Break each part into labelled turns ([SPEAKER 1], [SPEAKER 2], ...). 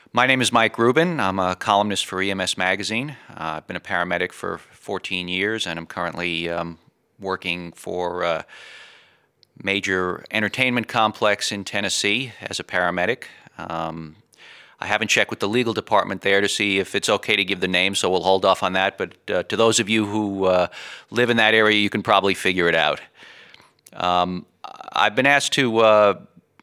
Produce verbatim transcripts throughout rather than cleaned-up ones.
[SPEAKER 1] My name is Mike Rubin. I'm a columnist for E M S Magazine. Uh, I've been a paramedic for fourteen years, and I'm currently um, working for a major entertainment complex in Tennessee as a paramedic. Um, I haven't checked with the legal department there to see if it's okay to give the name, so we'll hold off on that. But uh, to those of you who uh, live in that area, you can probably figure it out. Um, I've been asked to uh,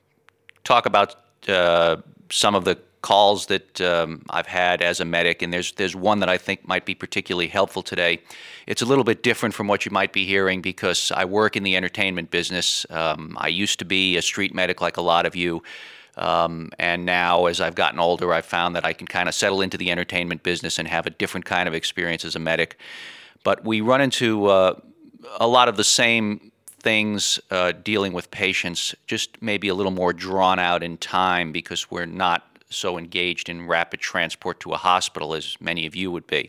[SPEAKER 1] talk about uh, some of the calls that um, I've had as a medic, and there's there's one that I think might be particularly helpful today. It's a little bit different from what you might be hearing because I work in the entertainment business. Um, I used to be a street medic like a lot of you, um, and now as I've gotten older, I've found that I can kind of settle into the entertainment business and have a different kind of experience as a medic. But we run into uh, a lot of the same things uh, dealing with patients, just maybe a little more drawn out in time because we're not so engaged in rapid transport to a hospital as many of you would be.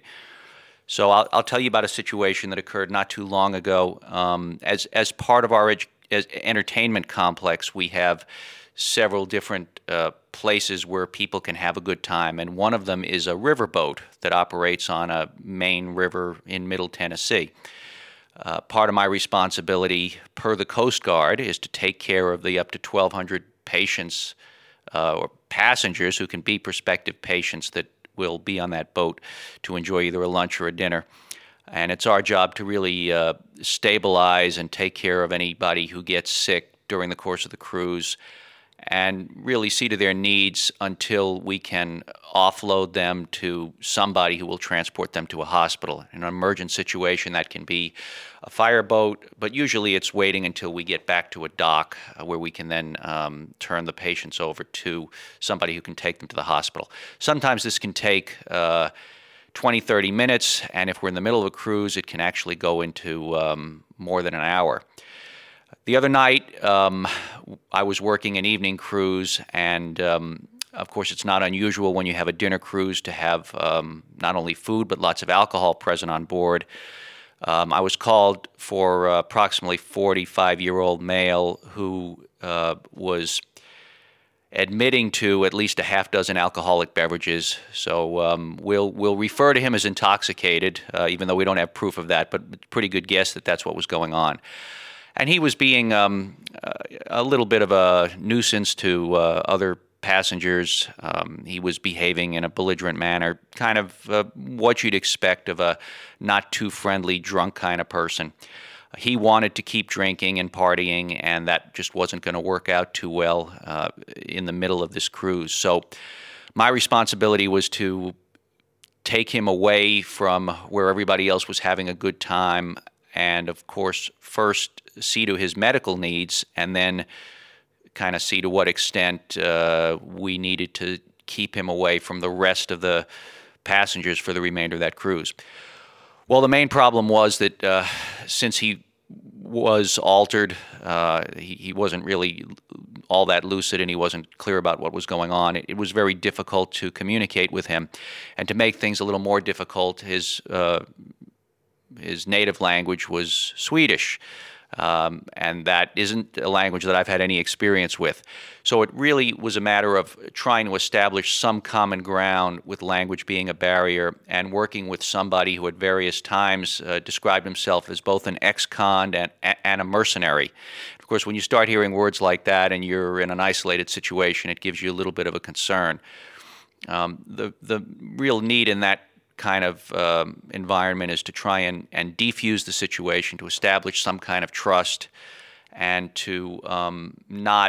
[SPEAKER 1] So I'll, I'll tell you about a situation that occurred not too long ago. Um, as as part of our edu- as entertainment complex, we have several different uh, places where people can have a good time, and one of them is a riverboat that operates on a main river in Middle Tennessee. Uh, part of my responsibility per the Coast Guard is to take care of the up to twelve hundred patients uh, or passengers who can be prospective patients that will be on that boat to enjoy either a lunch or a dinner. And it's our job to really uh, stabilize and take care of anybody who gets sick during the course of the cruise and really see to their needs until we can offload them to somebody who will transport them to a hospital. In an emergent situation, that can be a fireboat, but usually it's waiting until we get back to a dock uh, where we can then um, turn the patients over to somebody who can take them to the hospital. Sometimes this can take uh, twenty, thirty minutes, and if we're in the middle of a cruise, it can actually go into um, more than an hour. The other night, um, I was working an evening cruise, and um, of course, it's not unusual when you have a dinner cruise to have um, not only food but lots of alcohol present on board. Um, I was called for uh, approximately forty-five-year-old male who uh, was admitting to at least a half dozen alcoholic beverages. So um, we'll we'll refer to him as intoxicated, uh, even though we don't have proof of that, but pretty good guess that that's what was going on. And he was being um, uh, a little bit of a nuisance to uh, other passengers. Um, he was behaving in a belligerent manner, kind of uh, what you'd expect of a not too friendly, drunk kind of person. He wanted to keep drinking and partying, and that just wasn't going to work out too well uh, in the middle of this cruise. So my responsibility was to take him away from where everybody else was having a good time, and of course, first see to his medical needs, and then kind of see to what extent uh, we needed to keep him away from the rest of the passengers for the remainder of that cruise. Well, the main problem was that uh, since he was altered, uh, he, he wasn't really all that lucid and he wasn't clear about what was going on. It, it was very difficult to communicate with him. And to make things a little more difficult, his uh, his native language was Swedish. Um, and that isn't a language that I've had any experience with. So it really was a matter of trying to establish some common ground with language being a barrier and working with somebody who at various times uh, described himself as both an ex-con and, and a mercenary. Of course, when you start hearing words like that and you're in an isolated situation, it gives you a little bit of a concern. Um, the, the real need in that kind of um, environment is to try and, and defuse the situation, to establish some kind of trust, and to um, not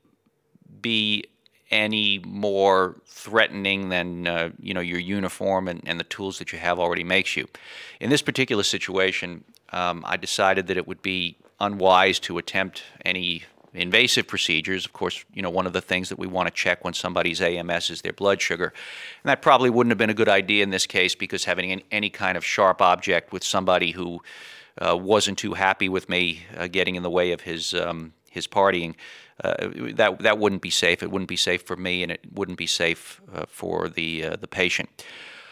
[SPEAKER 1] be any more threatening than uh, you know your uniform and, and the tools that you have already makes you. In this particular situation, um, I decided that it would be unwise to attempt any invasive procedures. Of course, you know, one of the things that we want to check when somebody's A M S is their blood sugar. And that probably wouldn't have been a good idea in this case because having any, any kind of sharp object with somebody who uh, wasn't too happy with me uh, getting in the way of his um, his partying, uh, that that wouldn't be safe. It wouldn't be safe for me, and it wouldn't be safe uh, for the uh, the patient.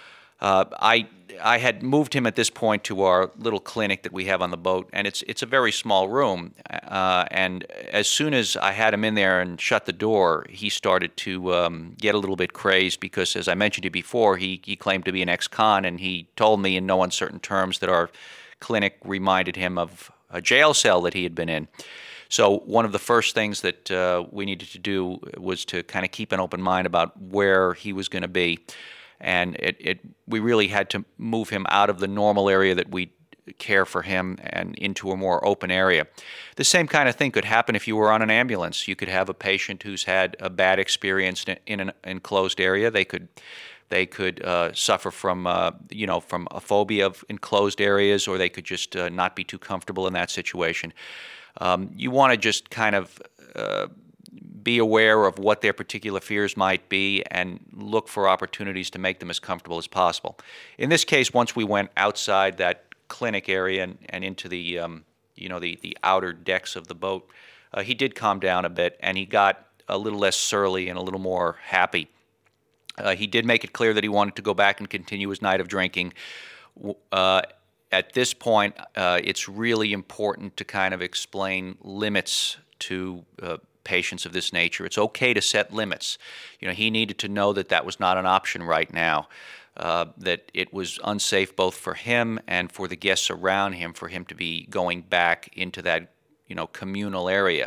[SPEAKER 1] Uh, I I had moved him at this point to our little clinic that we have on the boat, and it's it's a very small room. Uh, and as soon as I had him in there and shut the door, he started to um, get a little bit crazed because, as I mentioned to you before, he, he claimed to be an ex-con, and he told me in no uncertain terms that our clinic reminded him of a jail cell that he had been in. So one of the first things that uh, we needed to do was to kind of keep an open mind about where he was going to be. And it, it, we really had to move him out of the normal area that we care for him and into a more open area. The same kind of thing could happen if you were on an ambulance. You could have a patient who's had a bad experience in an enclosed area. They could they could uh, suffer from uh, you know from a phobia of enclosed areas, or they could just uh, not be too comfortable in that situation. Um, you want to just kind of uh, be aware of what their particular fears might be and look for opportunities to make them as comfortable as possible. In this case, once we went outside that clinic area and, and into the um, you know the, the outer decks of the boat, uh, he did calm down a bit, and he got a little less surly and a little more happy. Uh, he did make it clear that he wanted to go back and continue his night of drinking. Uh, at this point, uh, it's really important to kind of explain limits to uh, patients of this nature. It's okay to set limits. You know, he needed to know that that was not an option right now, uh, that it was unsafe both for him and for the guests around him for him to be going back into that, you know, communal area.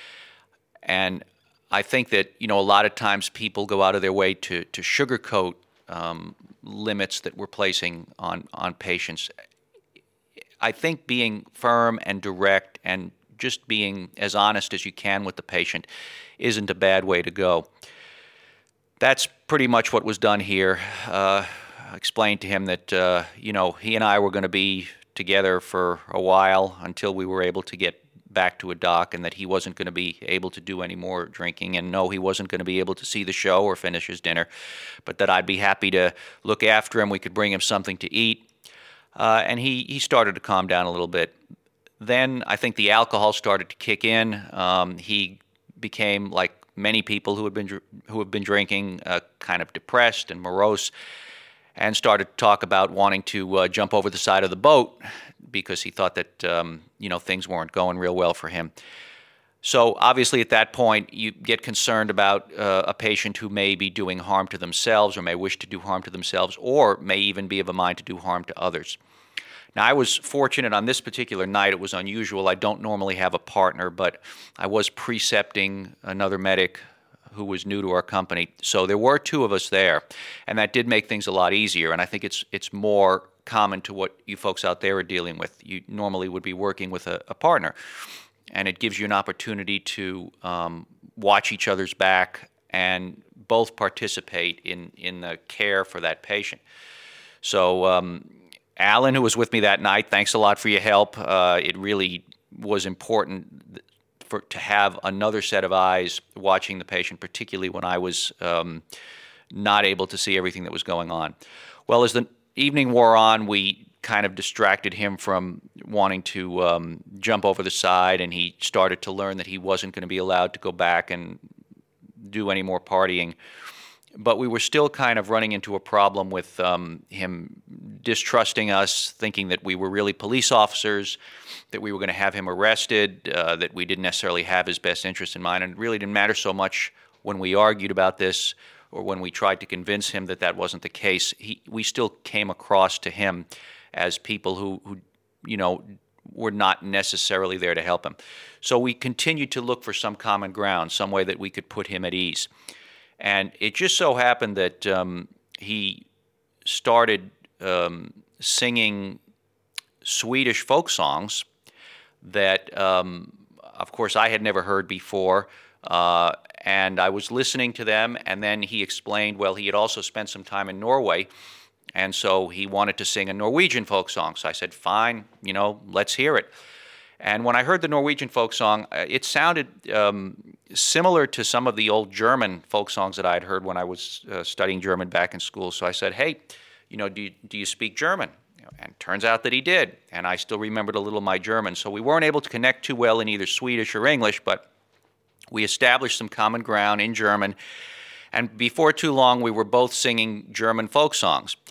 [SPEAKER 1] And I think that, you know, a lot of times people go out of their way to, to sugarcoat um, limits that we're placing on, on patients. I think being firm and direct and just being as honest as you can with the patient isn't a bad way to go. That's pretty much what was done here. Uh, I explained to him that, uh, you know, he and I were going to be together for a while until we were able to get back to a dock, and that he wasn't going to be able to do any more drinking, and no, he wasn't going to be able to see the show or finish his dinner, but that I'd be happy to look after him. We could bring him something to eat. Uh, and he, he started to calm down a little bit. Then I think the alcohol started to kick in. Um, he became, like many people who had been who have been drinking, uh, kind of depressed and morose, and started to talk about wanting to uh, jump over the side of the boat because he thought that um, you know things weren't going real well for him. So obviously at that point you get concerned about uh, a patient who may be doing harm to themselves or may wish to do harm to themselves or may even be of a mind to do harm to others. Now, I was fortunate on this particular night. It was unusual. I don't normally have a partner, but I was precepting another medic who was new to our company. So there were two of us there, and that did make things a lot easier. And I think it's it's more common to what you folks out there are dealing with. You normally would be working with a, a partner, and it gives you an opportunity to um, watch each other's back and both participate in, in the care for that patient. So um, Alan, who was with me that night, thanks a lot for your help. Uh, it really was important for to have another set of eyes watching the patient, particularly when I was um, not able to see everything that was going on. Well, as the evening wore on, we kind of distracted him from wanting to um, jump over the side, and he started to learn that he wasn't going to be allowed to go back and do any more partying. But we were still kind of running into a problem with um, him distrusting us, thinking that we were really police officers, that we were going to have him arrested, uh, that we didn't necessarily have his best interest in mind. And it really didn't matter so much when we argued about this or when we tried to convince him that that wasn't the case. He, we still came across to him as people who, who, you know, were not necessarily there to help him. So we continued to look for some common ground, some way that we could put him at ease. And it just so happened that um, he started um, singing Swedish folk songs that, um, of course, I had never heard before. Uh, and I was listening to them, and then he explained, well, he had also spent some time in Norway, and so he wanted to sing a Norwegian folk song. So I said, fine, you know, let's hear it. And when I heard the Norwegian folk song, it sounded um, similar to some of the old German folk songs that I had heard when I was uh, studying German back in school. So I said, hey, you know, do you, do you speak German? And it turns out that he did, and I still remembered a little of my German. So we weren't able to connect too well in either Swedish or English, but we established some common ground in German. And before too long, we were both singing German folk songs.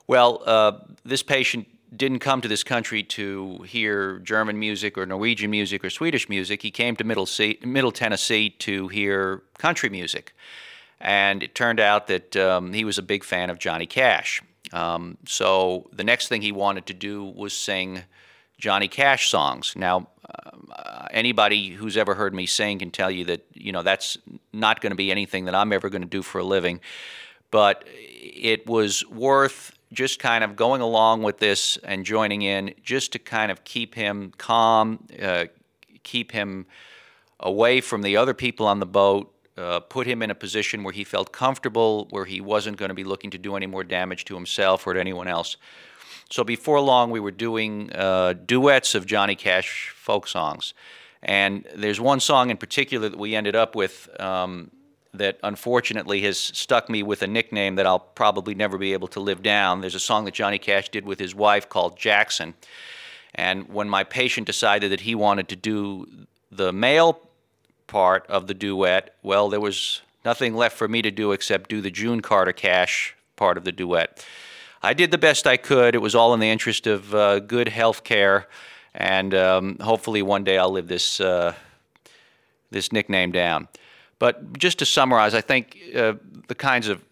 [SPEAKER 1] Well, uh, this patient didn't come to this country to hear German music or Norwegian music or Swedish music. He came to Middle, C- Middle Tennessee to hear country music. And it turned out that um, he was a big fan of Johnny Cash. Um, so the next thing he wanted to do was sing Johnny Cash songs. Now, uh, anybody who's ever heard me sing can tell you that, you know, that's not going to be anything that I'm ever going to do for a living. But it was worth just kind of going along with this and joining in just to kind of keep him calm, uh, keep him away from the other people on the boat, uh, put him in a position where he felt comfortable, where he wasn't going to be looking to do any more damage to himself or to anyone else. So before long, we were doing uh, duets of Johnny Cash folk songs. And there's one song in particular that we ended up with um, that unfortunately has stuck me with a nickname that I'll probably never be able to live down. There's a song that Johnny Cash did with his wife called Jackson. And when my patient decided that he wanted to do the male part of the duet, well, there was nothing left for me to do except do the June Carter Cash part of the duet. I did the best I could. It was all in the interest of uh, good health care, and um, hopefully one day I'll live this uh, this nickname down. But just to summarize, I think uh, the kinds of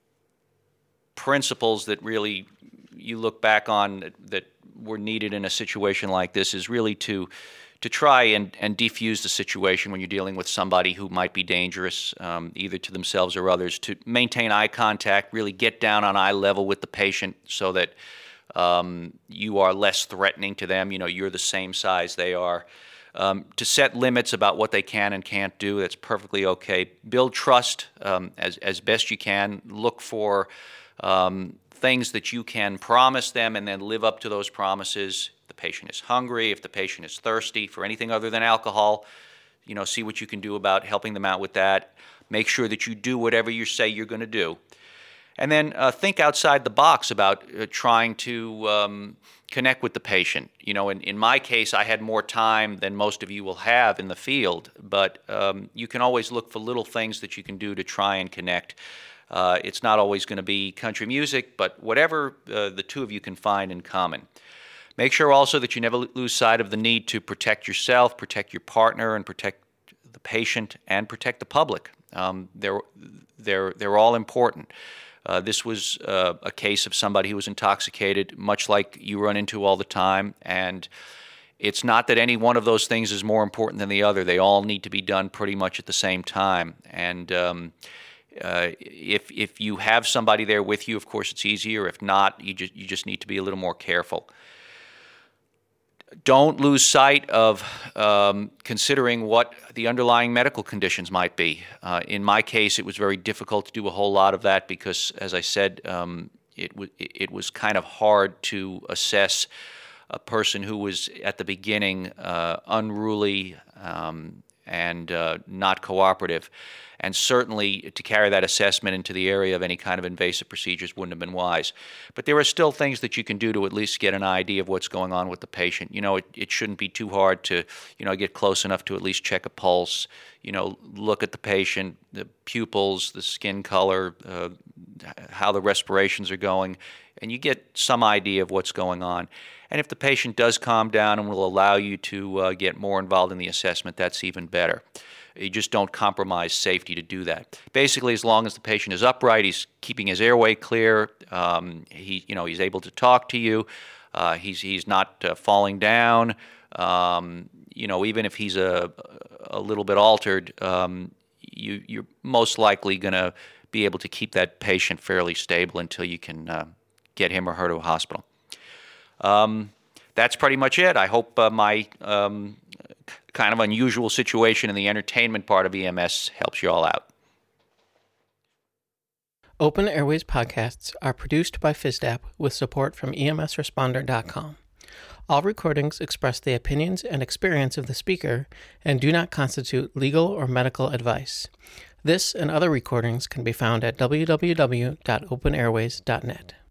[SPEAKER 1] principles that really you look back on that, that were needed in a situation like this is really to to try and, and defuse the situation when you're dealing with somebody who might be dangerous, um, either to themselves or others, to maintain eye contact, really get down on eye level with the patient so that um, you are less threatening to them. You know, you're the same size they are. Um, to set limits about what they can and can't do, that's perfectly okay. Build trust um, as, as best you can. Look for um, things that you can promise them and then live up to those promises. If the patient is hungry, if the patient is thirsty for anything other than alcohol, you know, see what you can do about helping them out with that. Make sure that you do whatever you say you're going to do. And then uh, think outside the box about uh, trying to um, connect with the patient. You know, in, in my case, I had more time than most of you will have in the field, but um, you can always look for little things that you can do to try and connect. Uh, it's not always going to be country music, but whatever uh, the two of you can find in common. Make sure also that you never lose sight of the need to protect yourself, protect your partner, and protect the patient, and protect the public. Um, they're, they're, they're all important. Uh, this was uh, a case of somebody who was intoxicated, much like you run into all the time, and it's not that any one of those things is more important than the other. They all need to be done pretty much at the same time. And um, uh, if if you have somebody there with you, of course it's easier. If not, you just you just need to be a little more careful. Don't lose sight of um, considering what the underlying medical conditions might be. Uh, in my case, it was very difficult to do a whole lot of that because, as I said, um, it, w- it was kind of hard to assess a person who was at the beginning uh, unruly um, and uh, not cooperative. And certainly to carry that assessment into the area of any kind of invasive procedures wouldn't have been wise. But there are still things that you can do to at least get an idea of what's going on with the patient. You know, it, it shouldn't be too hard to, you know, get close enough to at least check a pulse, you know, look at the patient, the pupils, the skin color, uh, how the respirations are going, and you get some idea of what's going on. And if the patient does calm down and will allow you to uh, get more involved in the assessment, that's even better. You just don't compromise safety to do that. Basically, as long as the patient is upright, he's keeping his airway clear, um, he, you know, he's able to talk to you, uh, he's he's not uh, falling down. Um, you know, even if he's a a little bit altered, um, you you're most likely going to be able to keep that patient fairly stable until you can uh, get him or her to a hospital. Um, that's pretty much it. I hope uh, my um, kind of unusual situation in the entertainment part of E M S helps you all out.
[SPEAKER 2] Open Airways podcasts are produced by FISDAP with support from E M S responder dot com. All recordings express the opinions and experience of the speaker and do not constitute legal or medical advice. This and other recordings can be found at w w w dot open airways dot net.